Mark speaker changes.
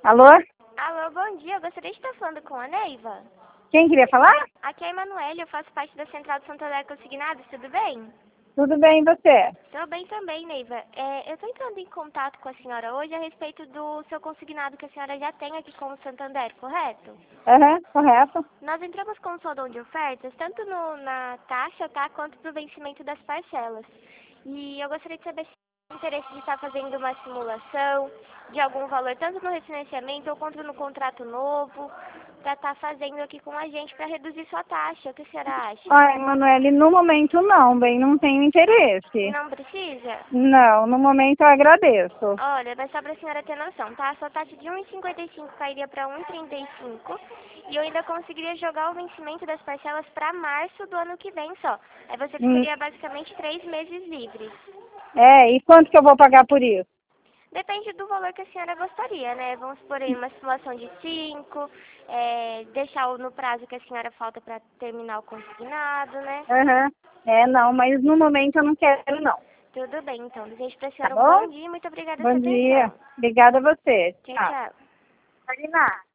Speaker 1: Alô?
Speaker 2: Alô, bom dia. Eu gostaria de estar falando com a Neiva.
Speaker 1: Quem queria falar?
Speaker 2: Aqui é a Emanuele, eu faço parte da Central de Santander Consignados, tudo bem?
Speaker 1: Tudo bem, e você?
Speaker 2: Tô bem também, Neiva. Eu tô entrando em contato com a senhora hoje a respeito do seu consignado que a senhora já tem aqui com o Santander, correto?
Speaker 1: Aham, correto.
Speaker 2: Nós entramos com um soldão de ofertas, tanto na taxa, tá, quanto pro vencimento das parcelas. E eu gostaria de saber se tem interesse de estar fazendo uma simulação de algum valor, tanto no refinanciamento ou quanto no contrato novo, para estar fazendo aqui com a gente para reduzir sua taxa. O que a senhora acha?
Speaker 1: Ai, Manoel, no momento não, bem, não tenho interesse.
Speaker 2: Não precisa?
Speaker 1: Não, no momento eu agradeço.
Speaker 2: Olha, mas só para a senhora ter noção, tá? A sua taxa de 1,55 cairia para 1,35 e eu ainda conseguiria jogar o vencimento das parcelas para março do ano que vem só. Aí você
Speaker 1: Hum,
Speaker 2: ficaria basicamente 3 meses livres.
Speaker 1: e quanto que eu vou pagar por isso?
Speaker 2: Depende do valor que a senhora gostaria, né? Vamos supor aí uma simulação de 5, deixar no prazo que a senhora falta para terminar o consignado, né?
Speaker 1: Aham. Não, mas no momento eu não quero não.
Speaker 2: Tudo bem, então. Desejo para a
Speaker 1: Tá
Speaker 2: senhora um bom
Speaker 1: bom?
Speaker 2: dia e muito obrigada pela
Speaker 1: Bom
Speaker 2: sua
Speaker 1: dia.
Speaker 2: atenção.
Speaker 1: Obrigada a você.
Speaker 2: Tchau,
Speaker 1: Tchau.
Speaker 2: tchau.
Speaker 1: Marina.